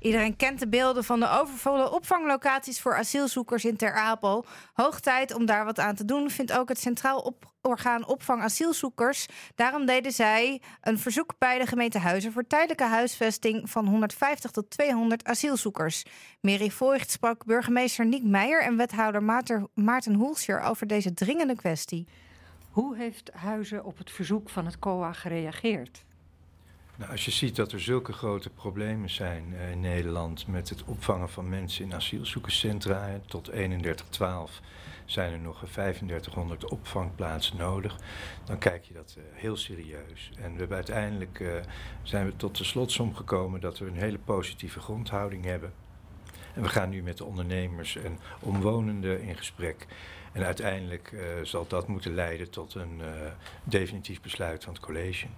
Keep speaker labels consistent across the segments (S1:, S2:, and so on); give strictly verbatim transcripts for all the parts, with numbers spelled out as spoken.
S1: Iedereen kent de beelden van de overvolle opvanglocaties voor asielzoekers in Ter Apel. Hoog tijd om daar wat aan te doen, vindt ook het Centraal Op- Orgaan Opvang Asielzoekers. Daarom deden zij een verzoek bij de gemeente Huizen voor tijdelijke huisvesting van honderdvijftig tot tweehonderd asielzoekers. Mary Voigt sprak burgemeester Niek Meijer en wethouder Maarten, Maarten Hoelscher over deze dringende kwestie.
S2: Hoe heeft Huizen op het verzoek van het C O A gereageerd?
S3: Nou, als je ziet dat er zulke grote problemen zijn uh, in Nederland met het opvangen van mensen in asielzoekerscentra, tot eenendertig twaalf zijn er nog vijfendertighonderd opvangplaatsen nodig, dan kijk je dat uh, heel serieus. En we hebben uiteindelijk uh, zijn we tot de slotsom gekomen dat we een hele positieve grondhouding hebben. En we gaan nu met de ondernemers en omwonenden in gesprek. En uiteindelijk uh, zal dat moeten leiden tot een uh, definitief besluit van het college.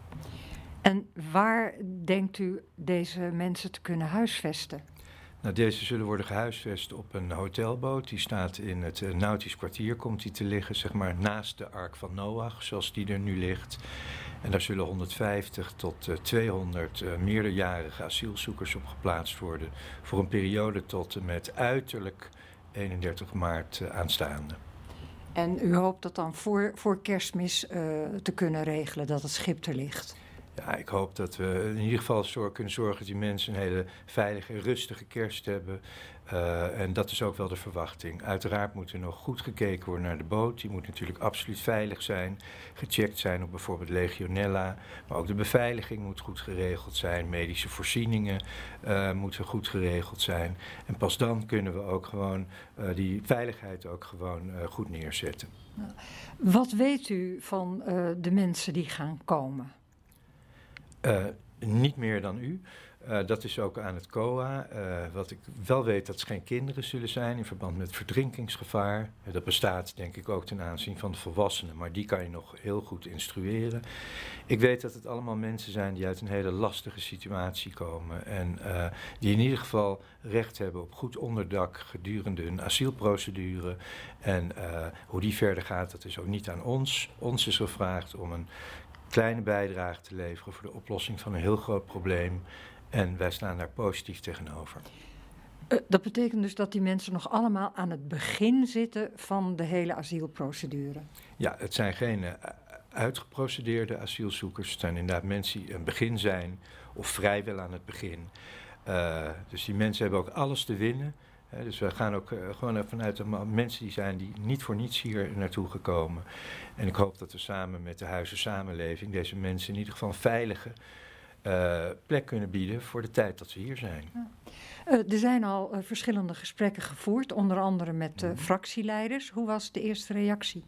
S2: En waar denkt u deze mensen te kunnen huisvesten?
S3: Nou, deze zullen worden gehuisvest op een hotelboot. Die staat in het uh, Nautisch Kwartier, komt die te liggen, zeg maar naast de Ark van Noach, zoals die er nu ligt. En daar zullen honderdvijftig tot uh, tweehonderd uh, meerderjarige asielzoekers op geplaatst worden. Voor een periode tot en met uiterlijk eenendertig maart uh, aanstaande.
S2: En u hoopt dat dan voor, voor Kerstmis uh, te kunnen regelen, dat het schip er ligt?
S3: Ja, ik hoop dat we in ieder geval zorg, kunnen zorgen dat die mensen een hele veilige en rustige kerst hebben. Uh, en dat is ook wel de verwachting. Uiteraard moet er nog goed gekeken worden naar de boot. Die moet natuurlijk absoluut veilig zijn. Gecheckt zijn op bijvoorbeeld legionella. Maar ook de beveiliging moet goed geregeld zijn. Medische voorzieningen uh, moeten goed geregeld zijn. En pas dan kunnen we ook gewoon uh, die veiligheid ook gewoon uh, goed neerzetten.
S2: Wat weet u van uh, de mensen die gaan komen?
S3: Uh, niet meer dan u. Uh, dat is ook aan het C O A. Uh, wat ik wel weet, dat ze geen kinderen zullen zijn in verband met verdrinkingsgevaar. Uh, dat bestaat denk ik ook ten aanzien van de volwassenen, maar die kan je nog heel goed instrueren. Ik weet dat het allemaal mensen zijn die uit een hele lastige situatie komen en uh, die in ieder geval recht hebben op goed onderdak gedurende hun asielprocedure. En uh, hoe die verder gaat, dat is ook niet aan ons. Ons is gevraagd om een kleine bijdrage te leveren voor de oplossing van een heel groot probleem. En wij staan daar positief tegenover.
S2: Uh, dat betekent dus dat die mensen nog allemaal aan het begin zitten van de hele asielprocedure?
S3: Ja, het zijn geen uh, uitgeprocedeerde asielzoekers. Het zijn inderdaad mensen die een begin zijn of vrijwel aan het begin. Uh, dus die mensen hebben ook alles te winnen. Uh, dus we gaan ook uh, gewoon vanuit de mensen die zijn die niet voor niets hier naartoe gekomen. En ik hoop dat we samen met de Huizen Samenleving deze mensen in ieder geval een veilige uh, plek kunnen bieden voor de tijd dat ze hier zijn.
S2: Ja. Uh, er zijn al uh, verschillende gesprekken gevoerd, onder andere met uh, fractieleiders. Hoe was de eerste reactie?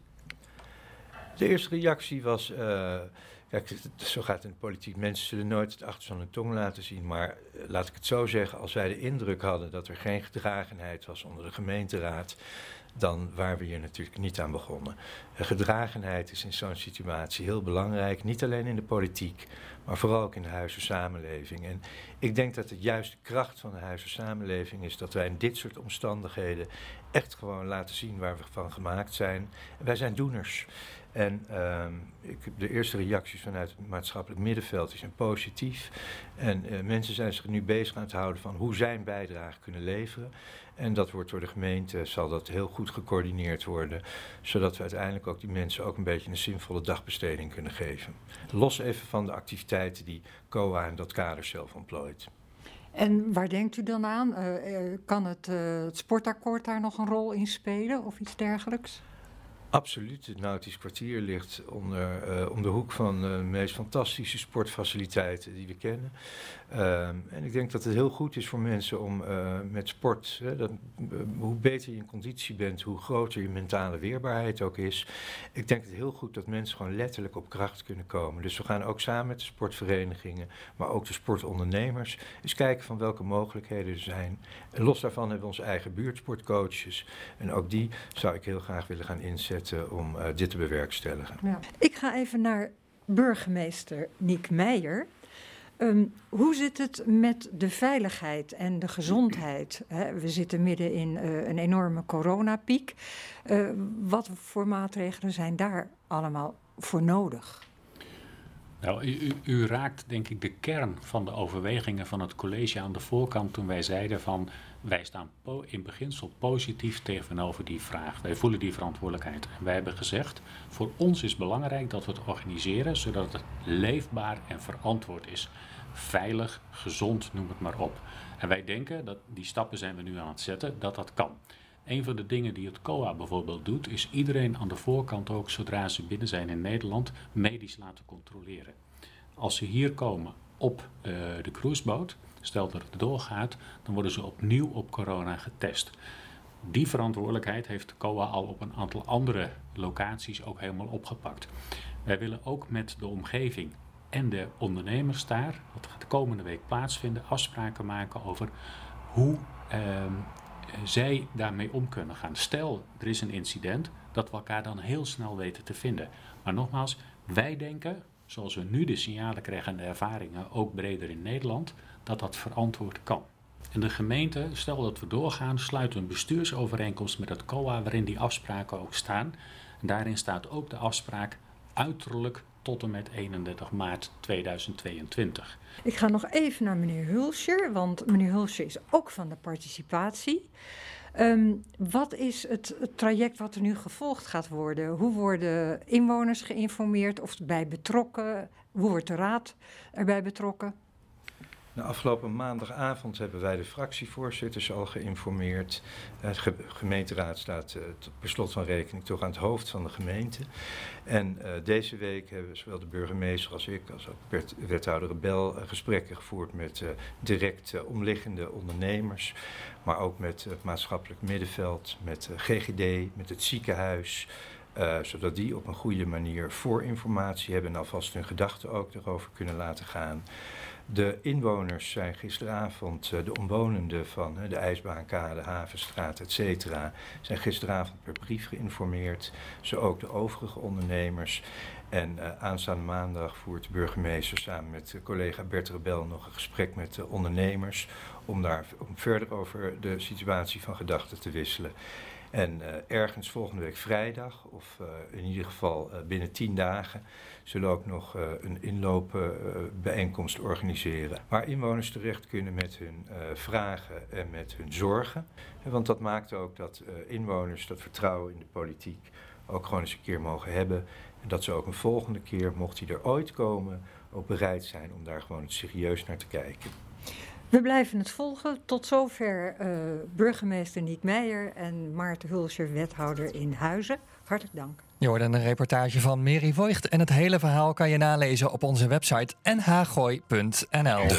S3: De eerste reactie was, uh, kijk, zo gaat het in de politiek. Mensen zullen nooit het achterste van hun tong laten zien. Maar uh, laat ik het zo zeggen, als wij de indruk hadden dat er geen gedragenheid was onder de gemeenteraad, dan waren we hier natuurlijk niet aan begonnen. Uh, gedragenheid is in zo'n situatie heel belangrijk, niet alleen in de politiek, maar vooral ook in de Huizen Samenleving. En ik denk dat het juist de kracht van de Huizen Samenleving is dat wij in dit soort omstandigheden echt gewoon laten zien waar we van gemaakt zijn. En wij zijn doeners. En uh, ik, de eerste reacties vanuit het maatschappelijk middenveld zijn positief. En uh, mensen zijn zich nu bezig aan het houden van hoe zij een bijdrage kunnen leveren. En dat wordt door de gemeente, zal dat heel goed gecoördineerd worden. Zodat we uiteindelijk ook die mensen ook een beetje een zinvolle dagbesteding kunnen geven. Los even van de activiteiten die C O A in dat kader zelf ontplooit.
S2: En waar denkt u dan aan? Uh, kan het, uh, het sportakkoord daar nog een rol in spelen of iets dergelijks?
S3: Absoluut. Het Nautisch Kwartier ligt onder, uh, om de hoek van uh, de meest fantastische sportfaciliteiten die we kennen. Uh, en ik denk dat het heel goed is voor mensen om uh, met sport, hè, dat, uh, hoe beter je in conditie bent, hoe groter je mentale weerbaarheid ook is. Ik denk het heel goed dat mensen gewoon letterlijk op kracht kunnen komen. Dus we gaan ook samen met de sportverenigingen, maar ook de sportondernemers, eens kijken van welke mogelijkheden er zijn. En los daarvan hebben we onze eigen buurtsportcoaches. En ook die zou ik heel graag willen gaan inzetten om uh, dit te bewerkstelligen.
S2: Ja. Ik ga even naar burgemeester Niek Meijer. Um, hoe zit het met de veiligheid en de gezondheid? He, we zitten midden in uh, een enorme coronapiek. Uh, wat voor maatregelen zijn daar allemaal voor nodig?
S4: Nou, u, u raakt denk ik de kern van de overwegingen van het college aan de voorkant toen wij zeiden van wij staan po- in beginsel positief tegenover die vraag. Wij voelen die verantwoordelijkheid. En wij hebben gezegd, voor ons is belangrijk dat we het organiseren zodat het leefbaar en verantwoord is. Veilig, gezond, noem het maar op. En wij denken, dat die stappen zijn we nu aan het zetten, dat dat kan. Een van de dingen die het C O A bijvoorbeeld doet, is iedereen aan de voorkant ook, zodra ze binnen zijn in Nederland, medisch laten controleren. Als ze hier komen op uh, de cruiseboot, stel dat het doorgaat, dan worden ze opnieuw op corona getest. Die verantwoordelijkheid heeft de C O A al op een aantal andere locaties ook helemaal opgepakt. Wij willen ook met de omgeving en de ondernemers daar, wat gaat de komende week plaatsvinden, afspraken maken over hoe uh, zij daarmee om kunnen gaan. Stel, er is een incident, dat we elkaar dan heel snel weten te vinden. Maar nogmaals, wij denken, zoals we nu de signalen krijgen en de ervaringen, ook breder in Nederland, dat dat verantwoord kan. En de gemeente, stel dat we doorgaan, sluit een bestuursovereenkomst met het C O A waarin die afspraken ook staan. En daarin staat ook de afspraak uiterlijk tot en met eenendertig maart tweeduizend tweeëntwintig.
S2: Ik ga nog even naar meneer Hulscher, want meneer Hulscher is ook van de participatie. Um, wat is het, het traject wat er nu gevolgd gaat worden? Hoe worden inwoners geïnformeerd of erbij betrokken? Hoe wordt de raad erbij betrokken?
S3: De afgelopen maandagavond hebben wij de fractievoorzitters al geïnformeerd. De ge- gemeenteraad staat uh, tot per slot van rekening toch aan het hoofd van de gemeente. En uh, deze week hebben zowel de burgemeester als ik, als ook wet- wethouder Rebel, uh, gesprekken gevoerd met uh, direct uh, omliggende ondernemers. Maar ook met het maatschappelijk middenveld, met uh, G G D, met het ziekenhuis. Uh, zodat die op een goede manier voorinformatie hebben en alvast hun gedachten ook erover kunnen laten gaan. De inwoners zijn gisteravond, uh, de omwonenden van uh, de IJsbaankade, Havenstraat, et cetera, zijn gisteravond per brief geïnformeerd. Zo ook de overige ondernemers. En uh, aanstaande maandag voert de burgemeester samen met uh, collega Bert Rebel nog een gesprek met de uh, ondernemers om daar om verder over de situatie van gedachten te wisselen. En uh, ergens volgende week vrijdag, of uh, in ieder geval uh, binnen tien dagen, zullen we ook nog uh, een inloopbijeenkomst uh, organiseren. Waar inwoners terecht kunnen met hun uh, vragen en met hun zorgen. Want dat maakt ook dat uh, inwoners dat vertrouwen in de politiek ook gewoon eens een keer mogen hebben. En dat ze ook een volgende keer, mocht hij er ooit komen, ook bereid zijn om daar gewoon serieus naar te kijken.
S2: We blijven het volgen. Tot zover uh, burgemeester Niek Meijer en Maarten Hulscher, wethouder in Huizen. Hartelijk dank.
S5: Je hoorde een reportage van Meri Voigt en het hele verhaal kan je nalezen op onze website n h gooi punt n l.